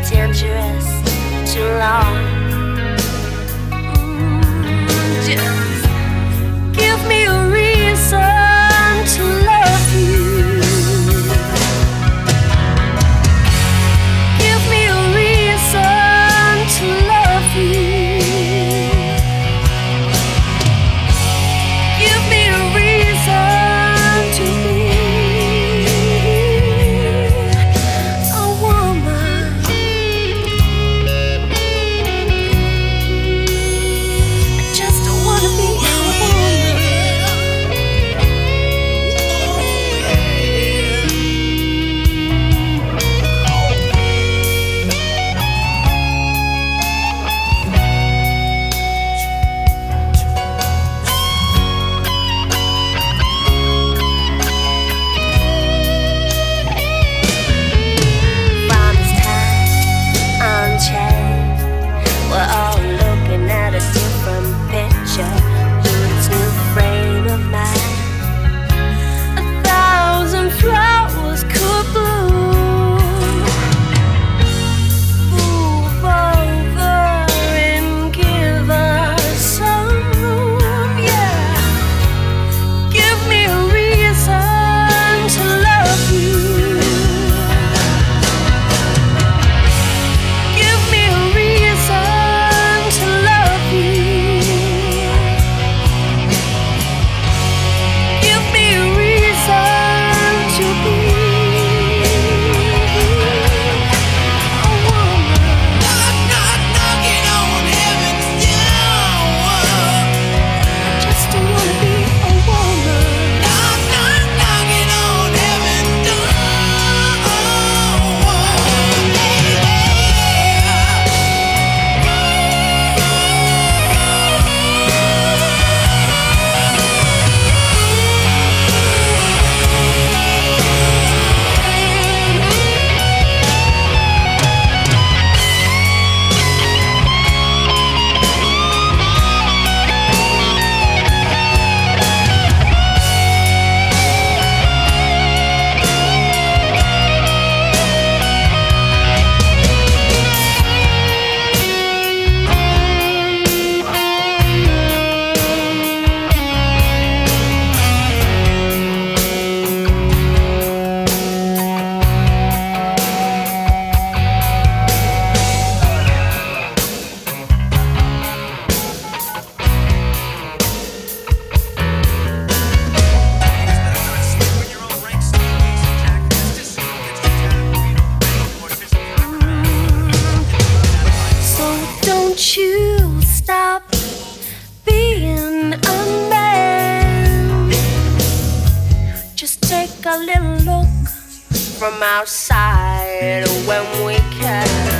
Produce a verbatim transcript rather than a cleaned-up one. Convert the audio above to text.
dangerous, too long. Mm, just give me a reason to love you. Give me a reason to love you. Give me a reason to be a woman. I just don't wanna be a woman. From this time unchained, we're all looking at a different picture through this new frame of mind. A thousand flowers could bloom. Move over and give us some room, yeah. Give me a reason to love you. Give me a reason to love you. Give me a reason to be a woman. Knock, knock, knocking on heaven's door. Just to wanna be a woman. Knock, knock, knocking on heaven's door. So don't you stop being a man. Just take a little look from outside when we can.